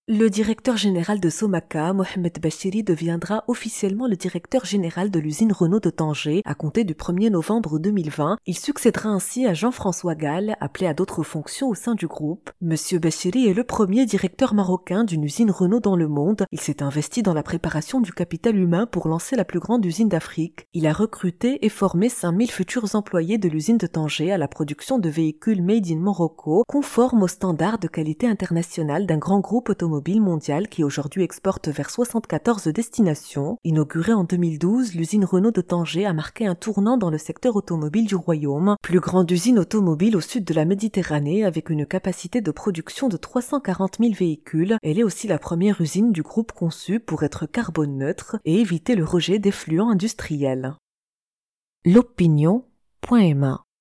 Le directeur général de Somaca, Mohamed Bachiri, deviendra officiellement le directeur général de l'usine Renault de Tanger à compter du 1er novembre 2020. Il succédera ainsi à Jean-François Gall, appelé à d'autres fonctions au sein du groupe. Monsieur Bachiri est le premier directeur marocain d'une usine Renault dans le monde. Il s'est investi dans la préparation du capital humain pour lancer la plus grande usine d'Afrique. Il a recruté et formé 5000 futurs employés de l'usine de Tanger à la production de véhicules made in Morocco, conformes aux standards de qualité internationale d'un grand groupe automobile mondial qui aujourd'hui exporte vers 74 destinations. Inaugurée en 2012, l'usine Renault de Tanger a marqué un tournant dans le secteur automobile du royaume. Plus grande usine automobile au sud de la Méditerranée avec une capacité de production de 340 000 véhicules. Elle est aussi la première usine du groupe conçue pour être carbone neutre et éviter le rejet d'effluents industriels. L'opinion.ma